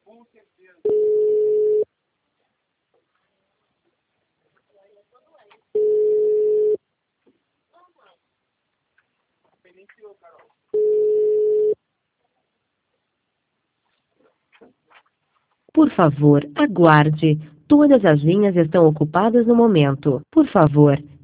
Por favor, aguarde. Todas as linhas estão ocupadas no momento. Por favor,